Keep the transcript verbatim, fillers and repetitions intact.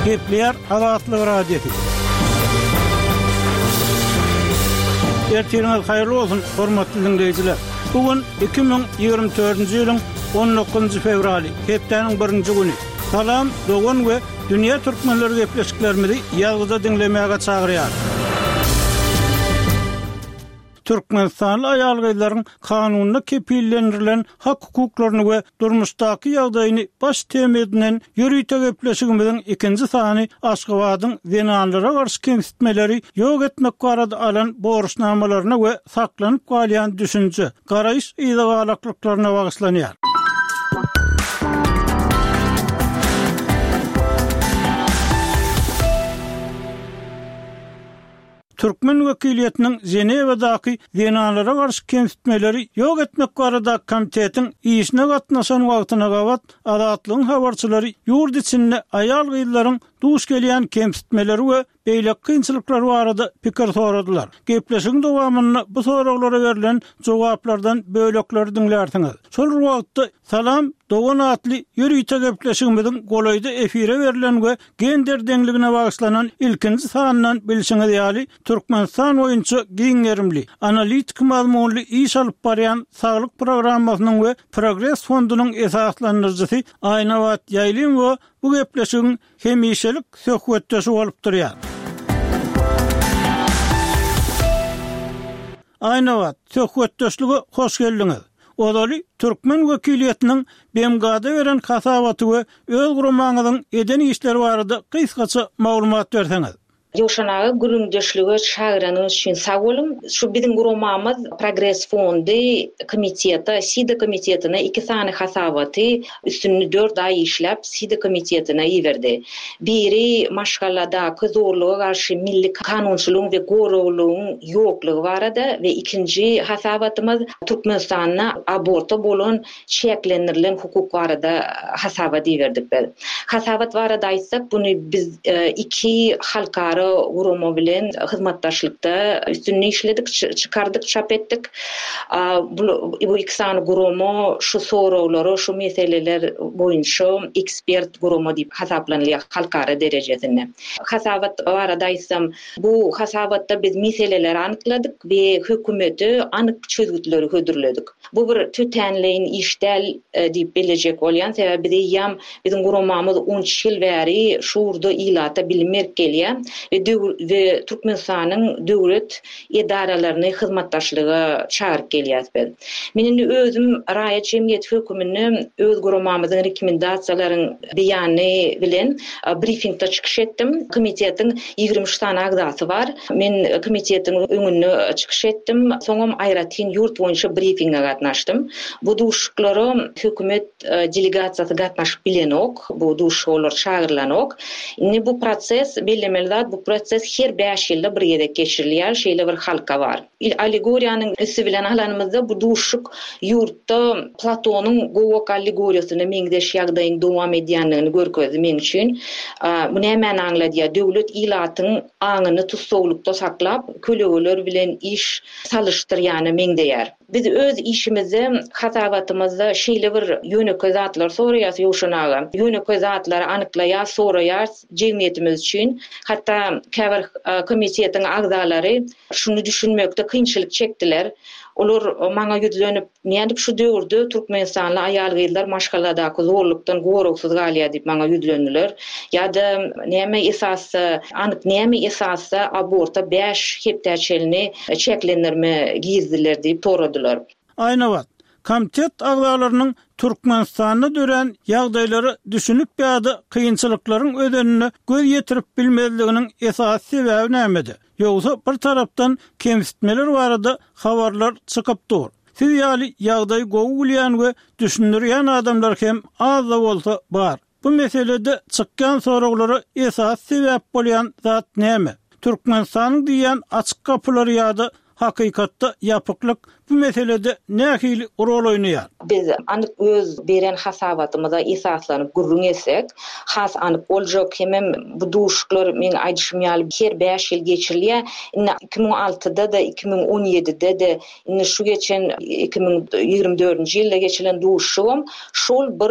Kepler Azatlyk radiosu. Ertirňiz haýyrly bolsun, hormatly dinleýijiler. Bugün iki bin ýygrimi dördünji ýylyň on dokuzunji fevraly, hepdeniň birinji güni. Salam, dogan we dünýä türkmenleri gepleşiklerimizi ýalgyza dinlemäge çagyrýar. Türkmenistanly aýal-gyzlaryň kanunyna kepillendirilen hak hukuklaryny we durmuşdaky ýagdaýyny baş tema edilen ýürüýte gepleşigimiziň ikinji sany Aşgabatyň zenanlara garşy kemsitmeleri ýok etmek barada alan borçnamalaryna we saklanyp galýan düşünje, garaýyş ýa-da bagyslanýar. Türkmen wekiliýetiniň Ženewadaky zenanlara garşy kemsitmeleri ýok etmek barada komitetiň işine gatnaşan wagtyna gabat azatlygyň habarçylary ýurt içinde aýal gyzlaryň duş gelýän kemsitmeleri we beýlek kynçylyklary barada pikir soradylar. Gepleşigiň dowamyny bu soraglara berilen jogaplardan bölekleri dinlersiňiz. Şol wagtda Salam Dogan atly ýürüýte gepleşigimiziň golaýda efire berilen we gender deňligine bagyşlanan ilkinji sanynyň bilşiňiz ýaly Türkmenistan boýunça giňerimli, analitik mazmunly iş alyp barýan saglyk programmasynyň we Progress fondunyň esaslandyrjysy Aýnawat Ýaýlym we bu gepleşigiň hemişelik söhbetdeşi bolup durýar. Aýnawat, söhbetdeşlige hoş geldiňiz. Odaly Türkmen wekiliýetiniň B M G'da beren hasabaty we öz guramaňyzyň eden işleri barada kysgaça maglumat berseňiz. Ýoşanagy gürüňdeşlige çagyranyňyz üçin sag bolun. Şu biziň guramamyz Progress fondy komiteti, SIDA komitetine iki sany hasabaty üstünni dört ay işläp SIDA komitetine ýiberdi. Biri maşgallada zorluğa garşy milli kanunçylygyň we gorowlugyň ýoklugy barada we ikinji hasabatymyz Türkmenistanyna aborta bolan çeklendirilen hukuk barada hasabat ýiberdik. Hasabat barada aýtsak, buny biz iki halkara gurama bilen hyzmatdaşlykda üstünni işledik, çıkardık, çap etdik. Bu, bu iki sany gurama şu sorawlary, şu meseleler boýunça ekspert gurama diýip hasaplanýar halkara derejesinde. Hasabat barada aýtsam, bu hasabatda biz meseleleri anykladyk we hökümeti anyk çözgütleri hödürledik. Bu bir tütenleýin işdäl diýip biljek bolýan sebäbi diýýäm, biziň guramamyz on ýyl bäri şurda ilata bilinmek gelýär we we Türkmenistanyň döwlet edaralaryny hyzmatdaşlyga çağırıp gelýär. Meniň özüm raýat jemgyýet hökümini öz guramamyzyň rekomendasiýalaryň beýany bilen briefingde çykyş etdim. Komitetiň ýygrimi üç tane agdasy bar. Men komitetiň öňüne çykyş etdim. Soňam aýratyn ýurt boýunça briefinge gatnaşdym. Bu duşuklary hökümet delegasiýasy gatnaşyp bilenok, bu duşular çağırlanok. Indi bu proses bellemeli, bu proses her beş ýylda bir ýerde geçirilýär, şeýle bir halka bar. Allegoriýanyň üstü bilen alanymyzda bu duşuk ýurtda Platonyň gowak allegoriýasyny meňdeş ýagdaýyň dowam edýändigini görkezdi men üçin. Bu näme aňladýar? Döwlet ilatyň aňyny tutsawlykda saklap, kölegeler bilen iş salışdyrýany meňdeýär. Biz öz işimizi, hasabatymyzda şeýle bir ýönekli zatlar soraýas ýoşanaga. Ýönekli zatlary anyklaýar, soraýar jemgyýetimiz üçin. Hatta käbir komitetiň agzalary şunu düşünmekde kynçylyk çekdiler. Olar maňa ýüzlenip, nädip şu döwürde Türkmenistanly aýal gyzlar maşgalladaky zorlukdan gorowsuz galýar diýip maňa ýüzlendiler. Ýa-da näme esasy, anyk näme esasy aborta beş hepdäçelini çeklendirme gizdiler diýip soradylar. Aýnawat, komitet agzalarynyň Türkmenistanyna dören ýagdaýlary düşünüp ýa-da kynçylyklaryň ödenine göz ýetirip bilmezliginiň esas sebäbi nämedi? Ýogsa bir tarapdan kemsitmeler barada habarlar çykyp dur. Siz ýaly ýagdaý gowy bilýän we düşünýän adamlar hem az da bolsa bar. Bu meselede çykkan soraglara esas sebäp bolýan zat näme? Türkmenistanyň diýen açyk kapylary ýa-da hakykatda ýapyklyk bu meselede nähili rol oýnaýar? Biz anyk öz beren hasabatymyza esaslanyp gurrun etsek, has anyk boljak hemem bu duşuklar men aýdyşym ýaly her beş ýyl geçirilýär. iki bin altyda da iki bin on ýedide de şu geçen iki bin ýygrimi dördünji ýylda geçilen duşum şol bir